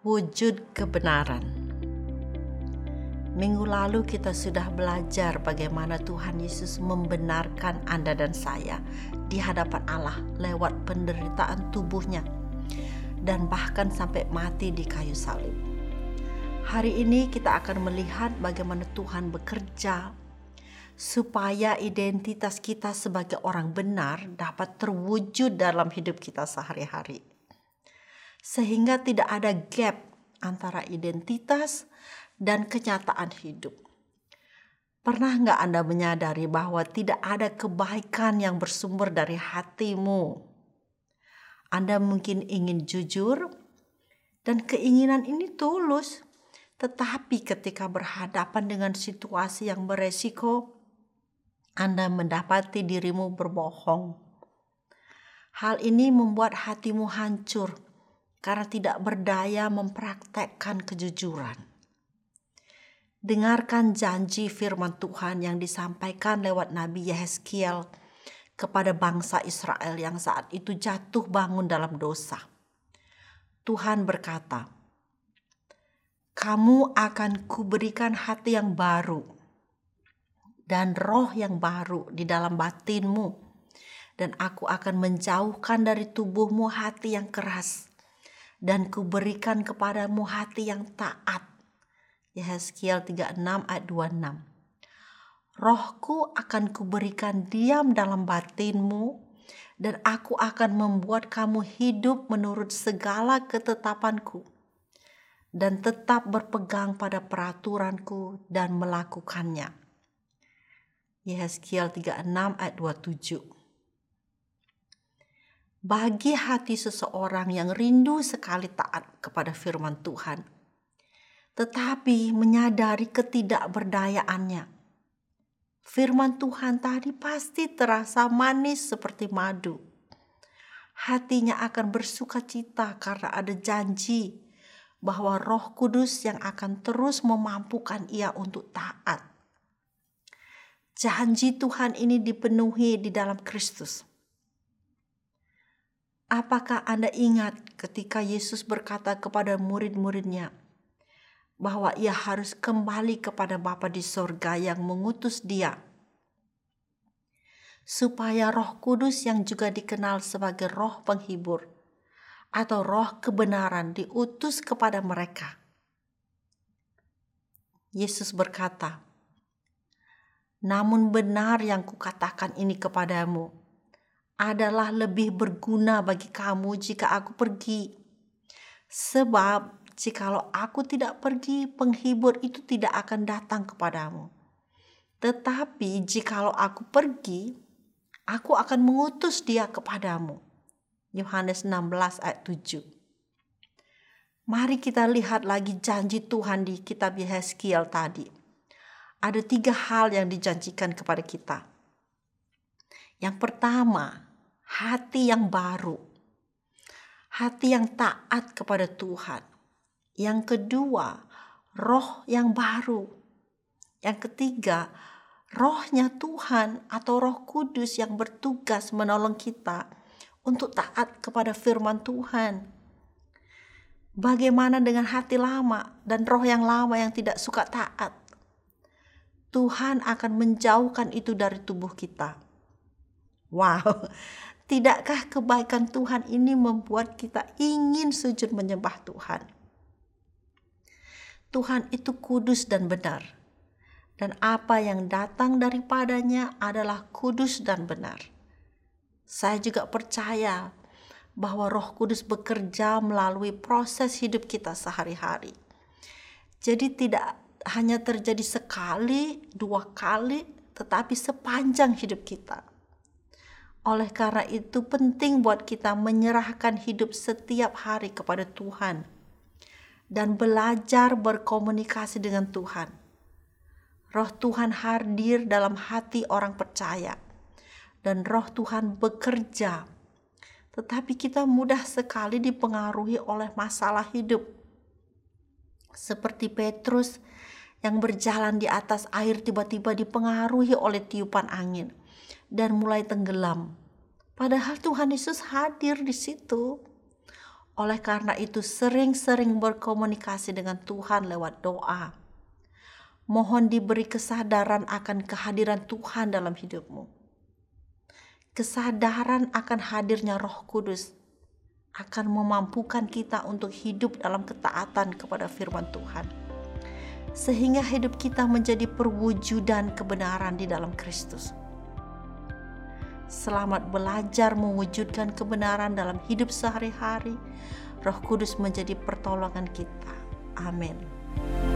Wujud kebenaran. Minggu lalu kita sudah belajar bagaimana Tuhan Yesus membenarkan Anda dan saya di hadapan Allah lewat penderitaan tubuhnya dan bahkan sampai mati di kayu salib. Hari ini kita akan melihat bagaimana Tuhan bekerja supaya identitas kita sebagai orang benar dapat terwujud dalam hidup kita sehari-hari. Sehingga tidak ada gap antara identitas dan kenyataan hidup. Pernah nggak Anda menyadari bahwa tidak ada kebaikan yang bersumber dari hatimu? Anda mungkin ingin jujur dan keinginan ini tulus, tetapi ketika berhadapan dengan situasi yang beresiko, Anda mendapati dirimu berbohong. Hal ini membuat hatimu hancur karena tidak berdaya mempraktekkan kejujuran. Dengarkan janji firman Tuhan yang disampaikan lewat Nabi Yehezkiel kepada bangsa Israel yang saat itu jatuh bangun dalam dosa. Tuhan berkata, "Kamu akan kuberikan hati yang baru dan roh yang baru di dalam batinmu, dan aku akan menjauhkan dari tubuhmu hati yang keras, dan kuberikan kepadamu hati yang taat." Yehezkiel 36 ayat 26. Rohku akan kuberikan diam dalam batinmu, dan aku akan membuat kamu hidup menurut segala ketetapanku, dan tetap berpegang pada peraturanku dan melakukannya. Yehezkiel 36 ayat 27. Bagi hati seseorang yang rindu sekali taat kepada firman Tuhan, tetapi menyadari ketidakberdayaannya, firman Tuhan tadi pasti terasa manis seperti madu. Hatinya akan bersuka cita karena ada janji bahwa Roh Kudus yang akan terus memampukan ia untuk taat. Janji Tuhan ini dipenuhi di dalam Kristus. Apakah Anda ingat ketika Yesus berkata kepada murid-muridnya bahwa ia harus kembali kepada Bapa di sorga yang mengutus dia, supaya Roh Kudus yang juga dikenal sebagai Roh Penghibur atau Roh Kebenaran diutus kepada mereka? Yesus berkata, "Namun benar yang kukatakan ini kepadamu adalah lebih berguna bagi kamu jika aku pergi. Sebab jikalau aku tidak pergi, penghibur itu tidak akan datang kepadamu. Tetapi jikalau aku pergi, aku akan mengutus dia kepadamu." Yohanes 16 ayat 7. Mari kita lihat lagi janji Tuhan di kitab Yehezkiel tadi. Ada 3 hal yang dijanjikan kepada kita. Yang pertama, hati yang baru, hati yang taat kepada Tuhan. Yang kedua, roh yang baru. Yang ketiga, rohnya Tuhan atau Roh Kudus yang bertugas menolong kita untuk taat kepada firman Tuhan. Bagaimana dengan hati lama dan roh yang lama yang tidak suka taat? Tuhan akan menjauhkan itu dari tubuh kita. Wow, tidakkah kebaikan Tuhan ini membuat kita ingin sujud menyembah Tuhan? Tuhan itu kudus dan benar, dan apa yang datang daripadanya adalah kudus dan benar. Saya juga percaya bahwa Roh Kudus bekerja melalui proses hidup kita sehari-hari. Jadi tidak hanya terjadi sekali, 2 kali, tetapi sepanjang hidup kita. Oleh karena itu penting buat kita menyerahkan hidup setiap hari kepada Tuhan dan belajar berkomunikasi dengan Tuhan. Roh Tuhan hadir dalam hati orang percaya dan Roh Tuhan bekerja. Tetapi kita mudah sekali dipengaruhi oleh masalah hidup. Seperti Petrus yang berjalan di atas air tiba-tiba dipengaruhi oleh tiupan angin dan mulai tenggelam. Padahal Tuhan Yesus hadir di situ. Oleh karena itu, sering-sering berkomunikasi dengan Tuhan lewat doa. Mohon diberi kesadaran akan kehadiran Tuhan dalam hidupmu. Kesadaran akan hadirnya Roh Kudus akan memampukan kita untuk hidup dalam ketaatan kepada firman Tuhan, sehingga hidup kita menjadi perwujudan kebenaran di dalam Kristus. Selamat belajar mewujudkan kebenaran dalam hidup sehari-hari. Roh Kudus menjadi pertolongan kita. Amin.